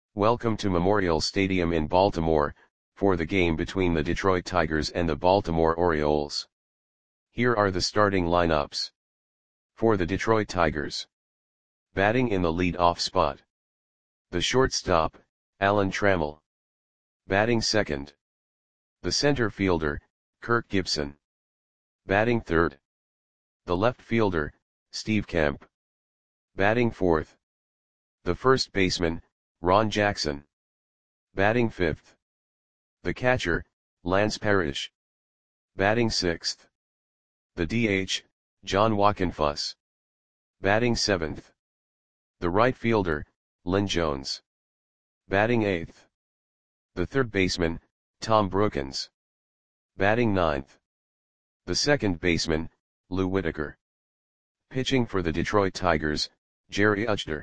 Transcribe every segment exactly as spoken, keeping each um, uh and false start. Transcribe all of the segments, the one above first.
Welcome to Memorial Stadium in Baltimore, for the game between the Detroit Tigers and the Baltimore Orioles. Here are the starting lineups. For the Detroit Tigers. Batting in the lead-off spot. The shortstop, Alan Trammell. Batting second. The center fielder, Kirk Gibson. Batting third. The left fielder, Steve Kemp. Batting fourth. The first baseman, Ron Jackson. Batting fifth. The catcher, Lance Parrish. Batting sixth. The D H, John Wockenfuss. Batting seventh. The right fielder, Lynn Jones. Batting eighth. The third baseman, Tom Brookens. Batting ninth. The second baseman, Lou Whitaker. Pitching for the Detroit Tigers, Jerry Uchter.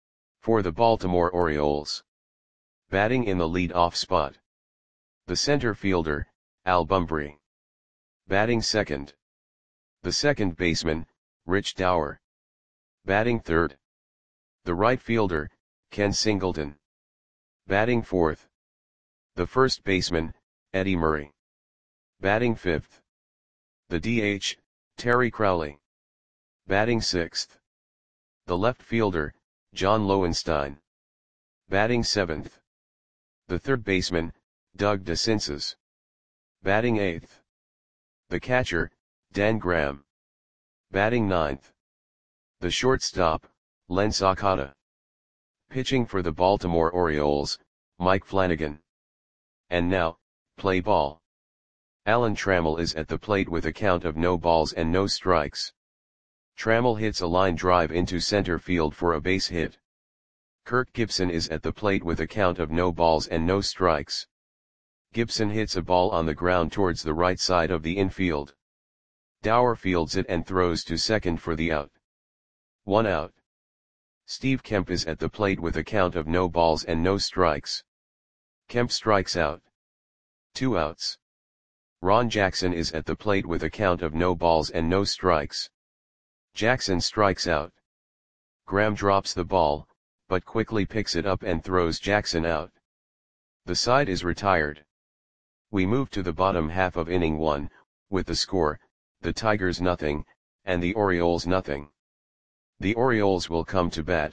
For the Baltimore Orioles. Batting in the lead-off spot. The center fielder, Al Bumbry. Batting second. The second baseman, Rich Dauer. Batting third. The right fielder, Ken Singleton. Batting fourth. The first baseman, Eddie Murray. Batting fifth. The D H, Terry Crowley. Batting sixth. The left fielder, John Lowenstein. Batting seventh. The third baseman, Doug DeCinces. Batting eighth. The catcher, Dan Graham. Batting ninth. The shortstop, Len Sakata. Pitching for the Baltimore Orioles, Mike Flanagan. And now, play ball. Alan Trammell is at the plate with a count of no balls and no strikes. Trammell hits a line drive into center field for a base hit. Kirk Gibson is at the plate with a count of no balls and no strikes. Gibson hits a ball on the ground towards the right side of the infield. Dauer fields it and throws to second for the out. One out. Steve Kemp is at the plate with a count of no balls and no strikes. Kemp strikes out. Two outs. Ron Jackson is at the plate with a count of no balls and no strikes. Jackson strikes out. Graham drops the ball, but quickly picks it up and throws Jackson out. The side is retired. We move to the bottom half of inning one, with the score, the Tigers nothing, and the Orioles nothing. The Orioles will come to bat.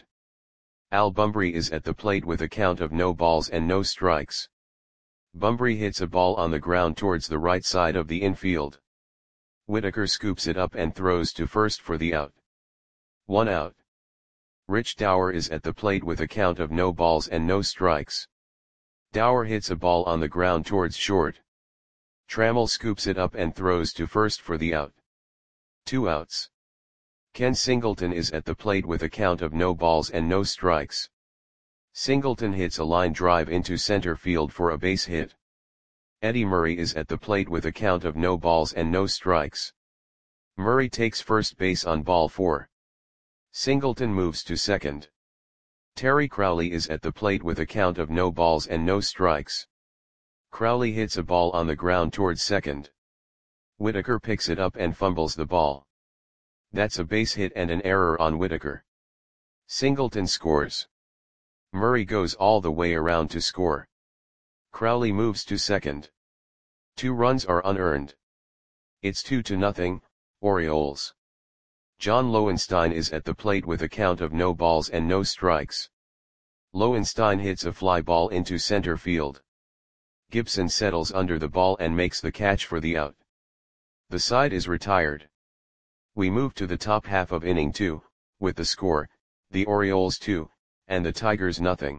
Al Bumbry is at the plate with a count of no balls and no strikes. Bumbry hits a ball on the ground towards the right side of the infield. Whitaker scoops it up and throws to first for the out. One out. Rich Dauer is at the plate with a count of no balls and no strikes. Dauer hits a ball on the ground towards short. Trammell scoops it up and throws to first for the out. Two outs. Ken Singleton is at the plate with a count of no balls and no strikes. Singleton hits a line drive into center field for a base hit. Eddie Murray is at the plate with a count of no balls and no strikes. Murray takes first base on ball four. Singleton moves to second. Terry Crowley is at the plate with a count of no balls and no strikes. Crowley hits a ball on the ground towards second. Whitaker picks it up and fumbles the ball. That's a base hit and an error on Whitaker. Singleton scores. Murray goes all the way around to score. Crowley moves to second. Two runs are unearned. It's two to nothing, Orioles. John Lowenstein is at the plate with a count of no balls and no strikes. Lowenstein hits a fly ball into center field. Gibson settles under the ball and makes the catch for the out. The side is retired. We move to the top half of inning two, with the score, the Orioles two, and the Tigers nothing.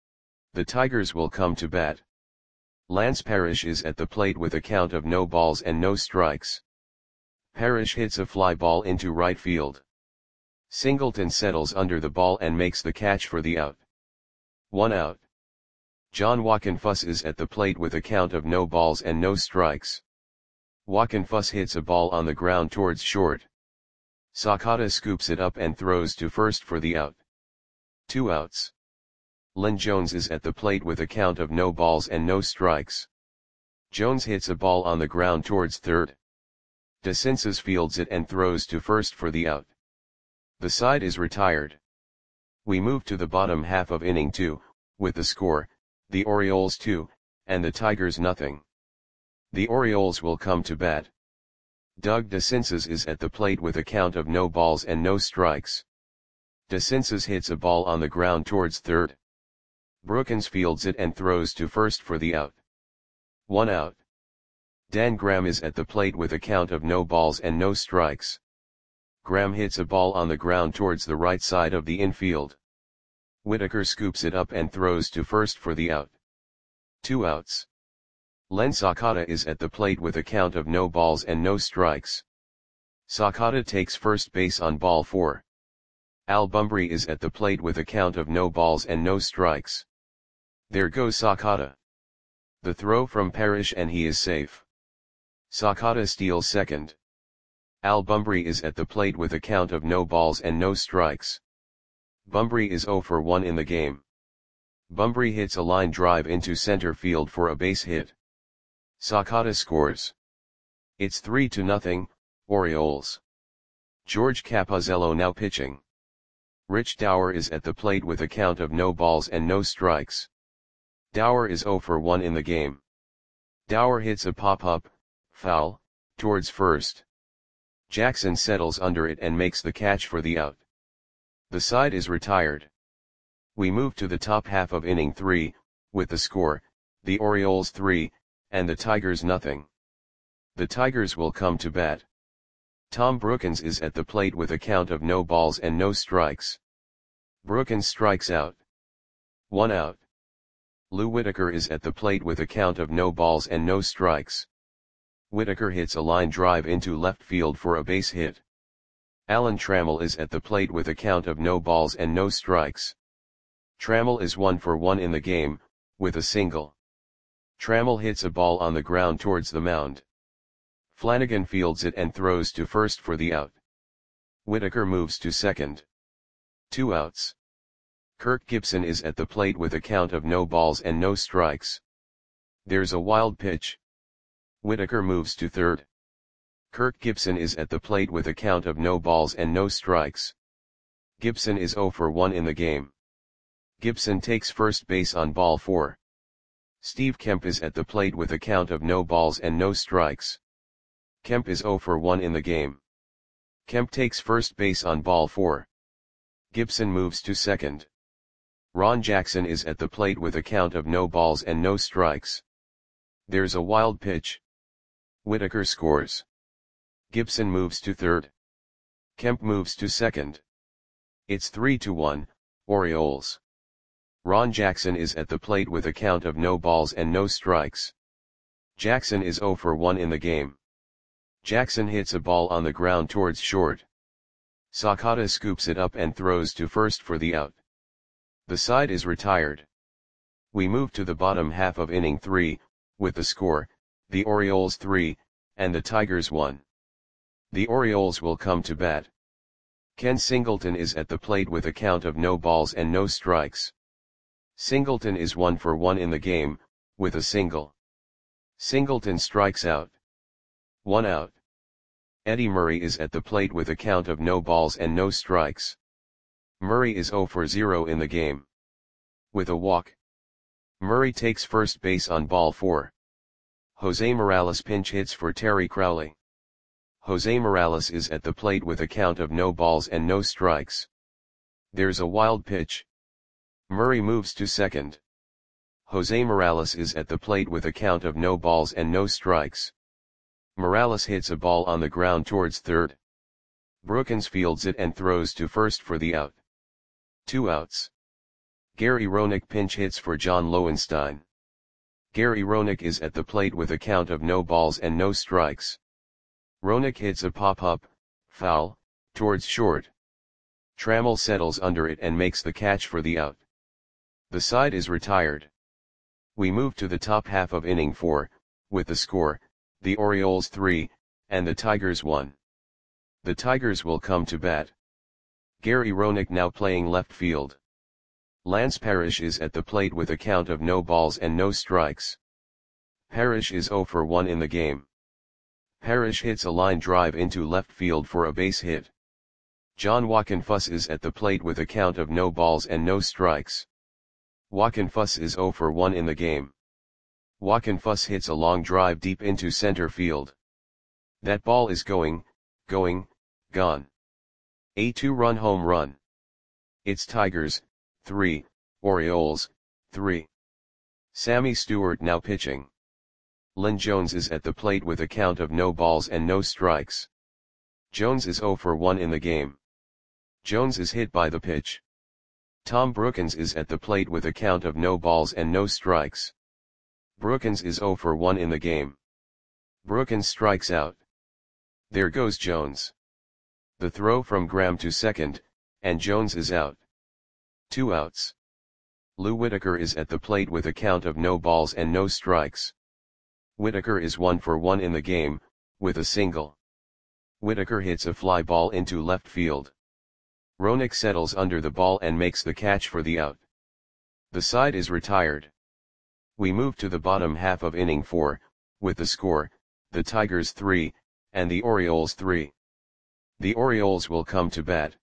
The Tigers will come to bat. Lance Parrish is at the plate with a count of no balls and no strikes. Parrish hits a fly ball into right field. Singleton settles under the ball and makes the catch for the out. One out. John Wockenfuss is at the plate with a count of no balls and no strikes. Wockenfuss hits a ball on the ground towards short. Sakata scoops it up and throws to first for the out. Two outs. Lynn Jones is at the plate with a count of no balls and no strikes. Jones hits a ball on the ground towards third. DeCinces fields it and throws to first for the out. The side is retired. We move to the bottom half of inning two, with the score, the Orioles two, and the Tigers nothing. The Orioles will come to bat. Doug DeCinces is at the plate with a count of no balls and no strikes. DeCinces hits a ball on the ground towards third. Brookins fields it and throws to first for the out. One out. Dan Graham is at the plate with a count of no balls and no strikes. Graham hits a ball on the ground towards the right side of the infield. Whitaker scoops it up and throws to first for the out. Two outs. Len Sakata is at the plate with a count of no balls and no strikes. Sakata takes first base on ball four. Al Bumbry is at the plate with a count of no balls and no strikes. There goes Sakata. The throw from Parrish and he is safe. Sakata steals second. Al Bumbry is at the plate with a count of no balls and no strikes. Bumbry is zero for one in the game. Bumbry hits a line drive into center field for a base hit. Sakata scores. It's three to nothing, Orioles. George Capozzello now pitching. Rich Dower is at the plate with a count of no balls and no strikes. Dower is zero for one in the game. Dower hits a pop-up, foul, towards first. Jackson settles under it and makes the catch for the out. The side is retired. We move to the top half of inning three, with the score, the Orioles three, and the Tigers nothing. The Tigers will come to bat. Tom Brookins is at the plate with a count of no balls and no strikes. Brookins strikes out. One out. Lou Whitaker is at the plate with a count of no balls and no strikes. Whitaker hits a line drive into left field for a base hit. Alan Trammell is at the plate with a count of no balls and no strikes. Trammell is one for one in the game, with a single. Trammell hits a ball on the ground towards the mound. Flanagan fields it and throws to first for the out. Whitaker moves to second. Two outs. Kirk Gibson is at the plate with a count of no balls and no strikes. There's a wild pitch. Whitaker moves to third. Kirk Gibson is at the plate with a count of no balls and no strikes. Gibson is zero for one in the game. Gibson takes first base on ball four. Steve Kemp is at the plate with a count of no balls and no strikes. Kemp is zero for one in the game. Kemp takes first base on ball four. Gibson moves to second. Ron Jackson is at the plate with a count of no balls and no strikes. There's a wild pitch. Whitaker scores. Gibson moves to third. Kemp moves to second. It's three to one, Orioles. Ron Jackson is at the plate with a count of no balls and no strikes. Jackson is zero for one in the game. Jackson hits a ball on the ground towards short. Sakata scoops it up and throws to first for the out. The side is retired. We move to the bottom half of inning three, with the score, the Orioles three, and the Tigers one. The Orioles will come to bat. Ken Singleton is at the plate with a count of no balls and no strikes. Singleton is one for one in the game, with a single. Singleton strikes out. One out. Eddie Murray is at the plate with a count of no balls and no strikes. Murray is zero for zero in the game. With a walk. Murray takes first base on ball four. Jose Morales pinch hits for Terry Crowley. Jose Morales is at the plate with a count of no balls and no strikes. There's a wild pitch. Murray moves to second. Jose Morales is at the plate with a count of no balls and no strikes. Morales hits a ball on the ground towards third. Brookins fields it and throws to first for the out. Two outs. Gary Roenick pinch hits for John Lowenstein. Gary Roenick is at the plate with a count of no balls and no strikes. Roenick hits a pop-up, foul, towards short. Trammell settles under it and makes the catch for the out. The side is retired. We move to the top half of inning four, with the score, the Orioles three, and the Tigers one. The Tigers will come to bat. Gary Roenick now playing left field. Lance Parrish is at the plate with a count of no balls and no strikes. Parrish is zero for one in the game. Parrish hits a line drive into left field for a base hit. John Wockenfuss is at the plate with a count of no balls and no strikes. Walkenfuss is zero for one in the game. Walkenfuss hits a long drive deep into center field. That ball is going, going, gone. A two-run home run. It's Tigers, three, Orioles, three. Sammy Stewart now pitching. Lynn Jones is at the plate with a count of no balls and no strikes. Jones is zero for one in the game. Jones is hit by the pitch. Tom Brookens is at the plate with a count of no balls and no strikes. Brookens is zero for one in the game. Brookens strikes out. There goes Jones. The throw from Graham to second, and Jones is out. Two outs. Lou Whitaker is at the plate with a count of no balls and no strikes. Whitaker is one for one in the game, with a single. Whitaker hits a fly ball into left field. Roenick settles under the ball and makes the catch for the out. The side is retired. We move to the bottom half of inning four, with the score, the Tigers three, and the Orioles three. The Orioles will come to bat.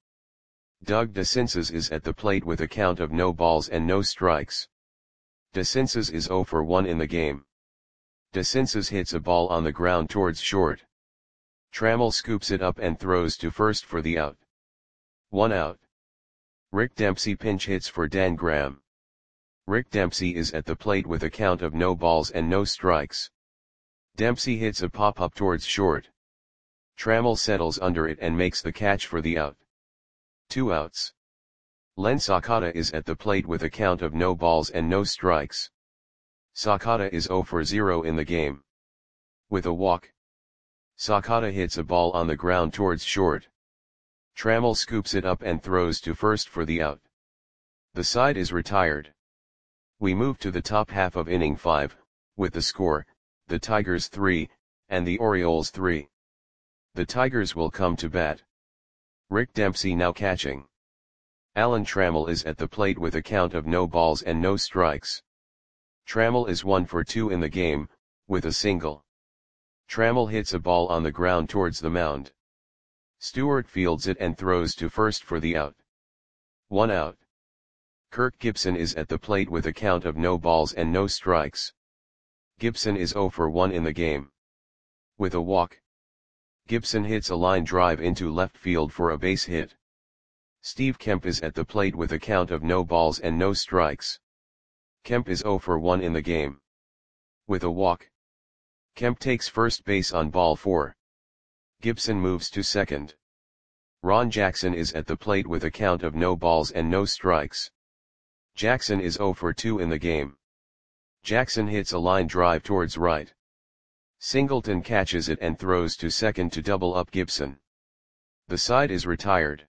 Doug DeCinces is at the plate with a count of no balls and no strikes. DeCinces is zero for one in the game. DeCinces hits a ball on the ground towards short. Trammell scoops it up and throws to first for the out. One out. Rick Dempsey pinch hits for Dan Graham. Rick Dempsey is at the plate with a count of no balls and no strikes. Dempsey hits a pop-up towards short. Trammell settles under it and makes the catch for the out. Two outs. Len Sakata is at the plate with a count of no balls and no strikes. Sakata is zero for zero in the game. With a walk. Sakata hits a ball on the ground towards short. Trammell scoops it up and throws to first for the out. The side is retired. We move to the top half of inning five, with the score, the Tigers three, and the Orioles three. The Tigers will come to bat. Rick Dempsey now catching. Alan Trammell is at the plate with a count of no balls and no strikes. Trammell is one for two in the game, with a single. Trammell hits a ball on the ground towards the mound. Stewart fields it and throws to first for the out. One out. Kirk Gibson is at the plate with a count of no balls and no strikes. Gibson is zero for one in the game. With a walk. Gibson hits a line drive into left field for a base hit. Steve Kemp is at the plate with a count of no balls and no strikes. Kemp is zero for one in the game. With a walk. Kemp takes first base on ball four. Gibson moves to second. Ron Jackson is at the plate with a count of no balls and no strikes. Jackson is zero for two in the game. Jackson hits a line drive towards right. Singleton catches it and throws to second to double up Gibson. The side is retired.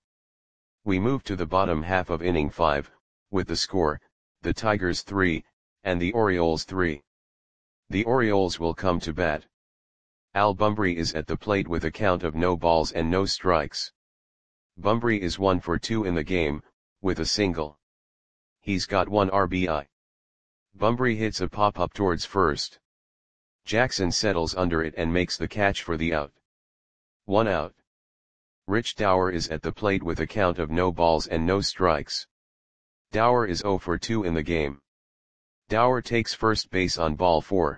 We move to the bottom half of inning five, with the score, the Tigers three, and the Orioles three. The Orioles will come to bat. Al Bumbry is at the plate with a count of no balls and no strikes. Bumbry is one for two in the game, with a single. He's got one R B I. Bumbry hits a pop-up towards first. Jackson settles under it and makes the catch for the out. One out. Rich Dower is at the plate with a count of no balls and no strikes. Dower is zero for two in the game. Dower takes first base on ball four.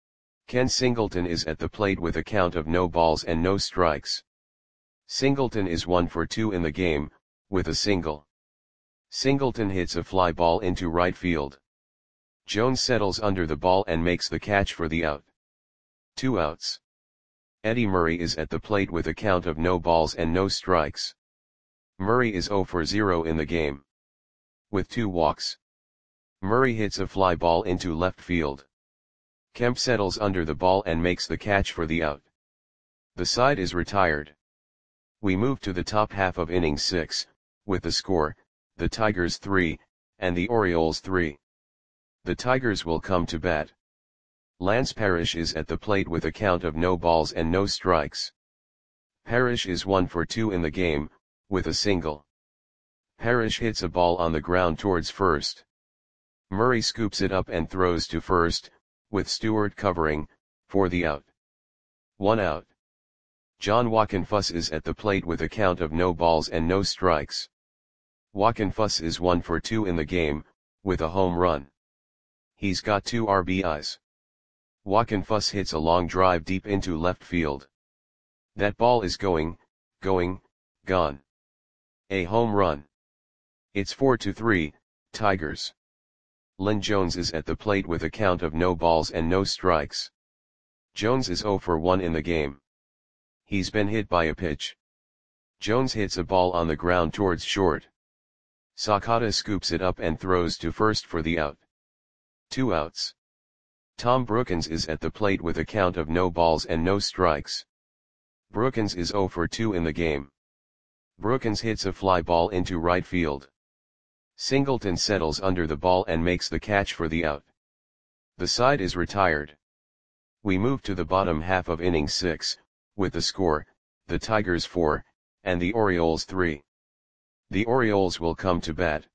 Ken Singleton is at the plate with a count of no balls and no strikes. Singleton is one for two in the game, with a single. Singleton hits a fly ball into right field. Jones settles under the ball and makes the catch for the out. Two outs. Eddie Murray is at the plate with a count of no balls and no strikes. Murray is zero for zero in the game. With two walks. Murray hits a fly ball into left field. Kemp settles under the ball and makes the catch for the out. The side is retired. We move to the top half of inning six, with the score, the Tigers three, and the Orioles three. The Tigers will come to bat. Lance Parrish is at the plate with a count of no balls and no strikes. Parrish is one for two in the game, with a single. Parrish hits a ball on the ground towards first. Murray scoops it up and throws to first, with Stewart covering, for the out. One out. John Walkenfuss is at the plate with a count of no balls and no strikes. Walkenfuss is one for two in the game, with a home run. He's got two R B Is. Joaquin Fuss hits a long drive deep into left field. That ball is going, going, gone. A home run. It's four to three, Tigers. Lynn Jones is at the plate with a count of no balls and no strikes. Jones is zero for one in the game. He's been hit by a pitch. Jones hits a ball on the ground towards short. Sakata scoops it up and throws to first for the out. Two outs. Tom Brookins is at the plate with a count of no balls and no strikes. Brookins is zero for two in the game. Brookins hits a fly ball into right field. Singleton settles under the ball and makes the catch for the out. The side is retired. We move to the bottom half of inning six, with the score, the Tigers four, and the Orioles three. The Orioles will come to bat.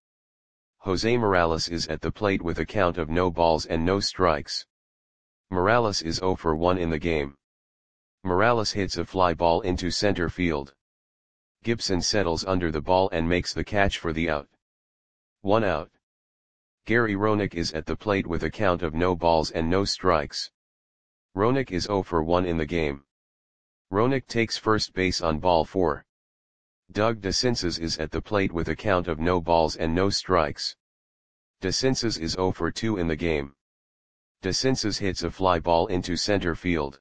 Jose Morales is at the plate with a count of no balls and no strikes. Morales is zero for one in the game. Morales hits a fly ball into center field. Gibson settles under the ball and makes the catch for the out. One out. Gary Roenick is at the plate with a count of no balls and no strikes. Roenick is zero for one in the game. Roenick takes first base on ball four. Doug DeCinces is at the plate with a count of no balls and no strikes. DeCinces is zero for two in the game. DeCinces hits a fly ball into center field.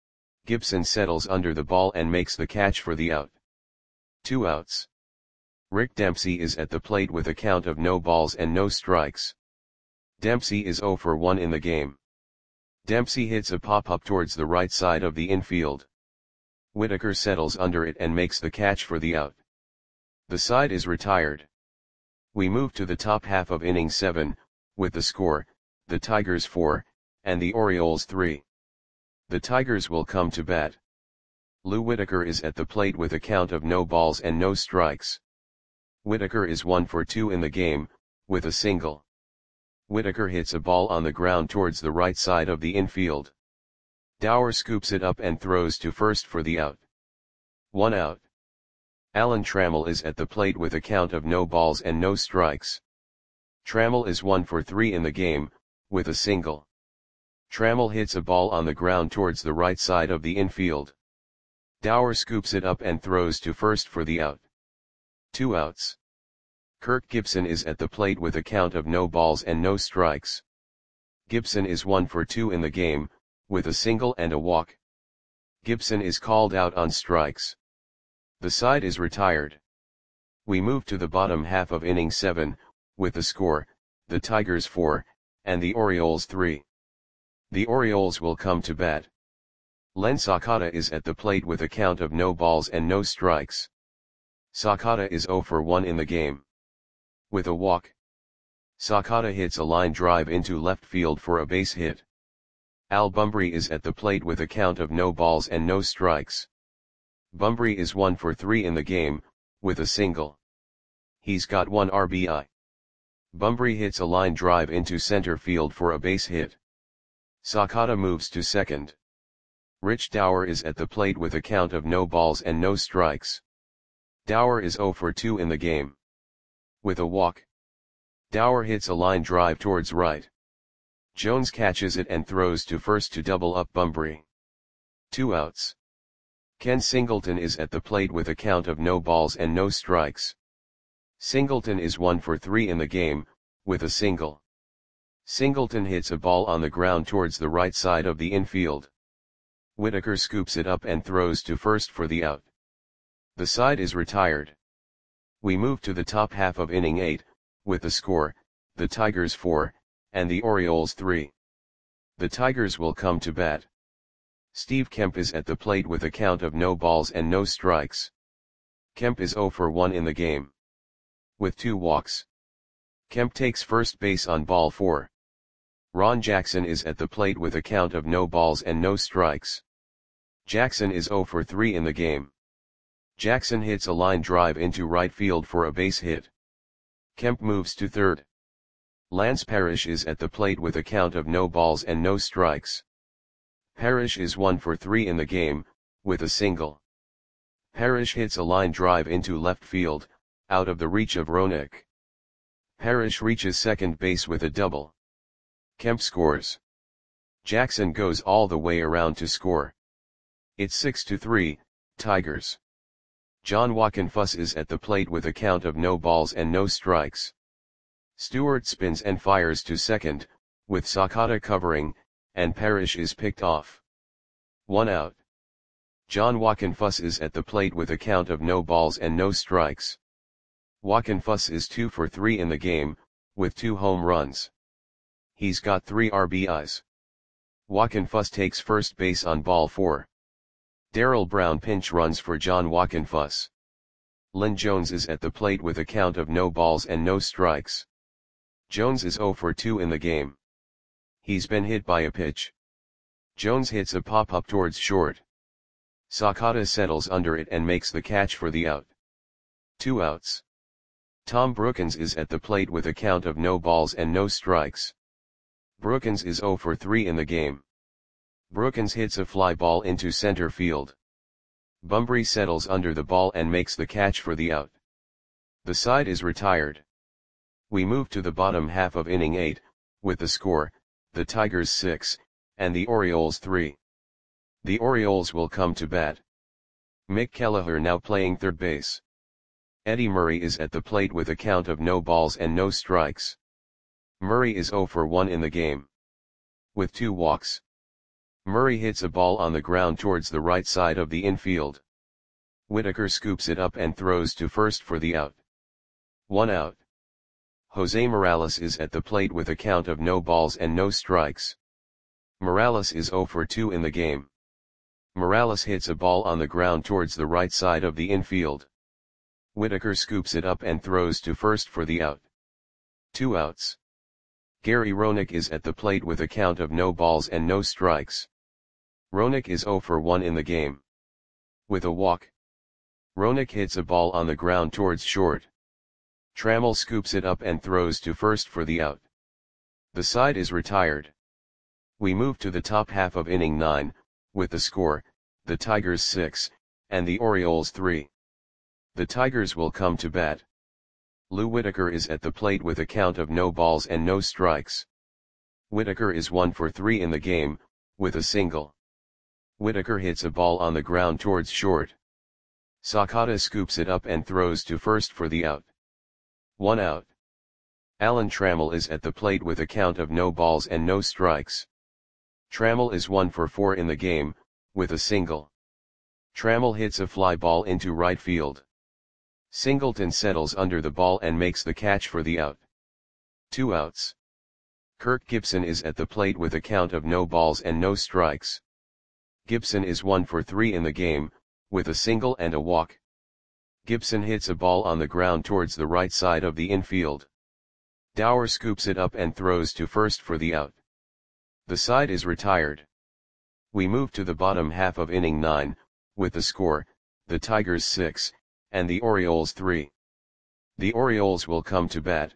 Gibson settles under the ball and makes the catch for the out. Two outs. Rick Dempsey is at the plate with a count of no balls and no strikes. Dempsey is zero for one in the game. Dempsey hits a pop-up towards the right side of the infield. Whitaker settles under it and makes the catch for the out. The side is retired. We move to the top half of inning seven, with the score, the Tigers four, and the Orioles three. The Tigers will come to bat. Lou Whitaker is at the plate with a count of no balls and no strikes. Whitaker is one for two in the game, with a single. Whitaker hits a ball on the ground towards the right side of the infield. Dower scoops it up and throws to first for the out. One out. Alan Trammell is at the plate with a count of no balls and no strikes. Trammell is one for three in the game, with a single. Trammell hits a ball on the ground towards the right side of the infield. Dower scoops it up and throws to first for the out. Two outs. Kirk Gibson is at the plate with a count of no balls and no strikes. Gibson is one for two in the game, with a single and a walk. Gibson is called out on strikes. The side is retired. We move to the bottom half of inning seven, with the score, the Tigers four, and the Orioles three. The Orioles will come to bat. Len Sakata is at the plate with a count of no balls and no strikes. Sakata is zero for one in the game. With a walk. Sakata hits a line drive into left field for a base hit. Al Bumbry is at the plate with a count of no balls and no strikes. Bumbry is one for three in the game, with a single. He's got one R B I. Bumbry hits a line drive into center field for a base hit. Sakata moves to second. Rich Dower is at the plate with a count of no balls and no strikes. Dower is zero for two in the game. With a walk. Dower hits a line drive towards right. Jones catches it and throws to first to double up Bumbry. Two outs. Ken Singleton is at the plate with a count of no balls and no strikes. Singleton is one for three in the game, with a single. Singleton hits a ball on the ground towards the right side of the infield. Whitaker scoops it up and throws to first for the out. The side is retired. We move to the top half of inning eight, with the score, the Tigers four, and the Orioles three. The Tigers will come to bat. Steve Kemp is at the plate with a count of no balls and no strikes. Kemp is zero for one in the game. With two walks. Kemp takes first base on ball four. Ron Jackson is at the plate with a count of no balls and no strikes. Jackson is zero for three in the game. Jackson hits a line drive into right field for a base hit. Kemp moves to third. Lance Parrish is at the plate with a count of no balls and no strikes. Parrish is one for three in the game, with a single. Parrish hits a line drive into left field, out of the reach of Roenick. Parrish reaches second base with a double. Kemp scores. Jackson goes all the way around to score. It's six to three, Tigers. John Wockenfuss is at the plate with a count of no balls and no strikes. Stewart spins and fires to second, with Sakata covering, and Parrish is picked off. One out. John Wockenfuss is at the plate with a count of no balls and no strikes. Wockenfuss is two for three in the game, with two home runs. He's got three R B Is. Wockenfuss takes first base on ball four. Darrell Brown pinch runs for John Wockenfuss. Lynn Jones is at the plate with a count of no balls and no strikes. Jones is zero for two in the game. He's been hit by a pitch. Jones hits a pop-up towards short. Sakata settles under it and makes the catch for the out. Two outs. Tom Brookins is at the plate with a count of no balls and no strikes. Brookins is zero for three in the game. Brookins hits a fly ball into center field. Bunbury settles under the ball and makes the catch for the out. The side is retired. We move to the bottom half of inning eight, with the score, the Tigers six, and the Orioles three. The Orioles will come to bat. Mick Kelleher now playing third base. Eddie Murray is at the plate with a count of no balls and no strikes. Murray is zero for one in the game. With two walks. Murray hits a ball on the ground towards the right side of the infield. Whitaker scoops it up and throws to first for the out. One out. Jose Morales is at the plate with a count of no balls and no strikes. Morales is zero for two in the game. Morales hits a ball on the ground towards the right side of the infield. Whitaker scoops it up and throws to first for the out. Two outs. Gary Roenick is at the plate with a count of no balls and no strikes. Roenick is zero for one in the game. With a walk. Roenick hits a ball on the ground towards short. Trammell scoops it up and throws to first for the out. The side is retired. We move to the top half of inning nine, with the score, the Tigers six, and the Orioles three. The Tigers will come to bat. Lou Whitaker is at the plate with a count of no balls and no strikes. Whitaker is one for three in the game, with a single. Whitaker hits a ball on the ground towards short. Sakata scoops it up and throws to first for the out. One out. Alan Trammell is at the plate with a count of no balls and no strikes. Trammell is one for four in the game, with a single. Trammell hits a fly ball into right field. Singleton settles under the ball and makes the catch for the out. Two outs. Kirk Gibson is at the plate with a count of no balls and no strikes. Gibson is one for three in the game, with a single and a walk. Gibson hits a ball on the ground towards the right side of the infield. Dower scoops it up and throws to first for the out. The side is retired. We move to the bottom half of inning nine, with the score, the Tigers six, and the Orioles three. The Orioles will come to bat.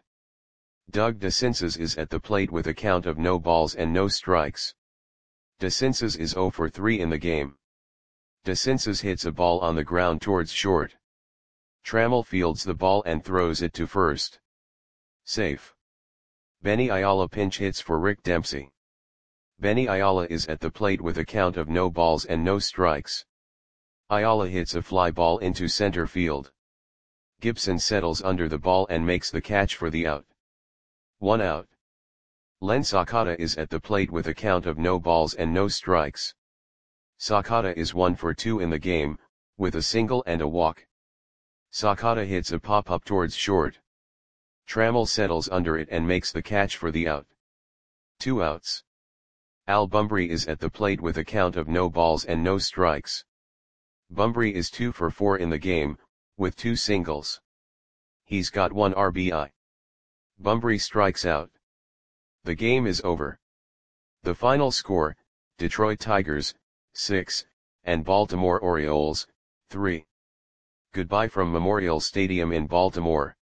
Doug DeCinces is at the plate with a count of no balls and no strikes. DeCinces is zero for three in the game. DeCinces hits a ball on the ground towards short. Trammell fields the ball and throws it to first. Safe. Benny Ayala pinch hits for Rick Dempsey. Benny Ayala is at the plate with a count of no balls and no strikes. Ayala hits a fly ball into center field. Gibson settles under the ball and makes the catch for the out. One out. Len Sakata is at the plate with a count of no balls and no strikes. Sakata is one for two in the game, with a single and a walk. Sakata hits a pop-up towards short. Trammell settles under it and makes the catch for the out. Two outs. Al Bunbury is at the plate with a count of no balls and no strikes. Bunbury is two for four in the game, with two singles. He's got one R B I. Bunbury strikes out. The game is over. The final score, Detroit Tigers, six, and Baltimore Orioles, three. Goodbye from Memorial Stadium in Baltimore.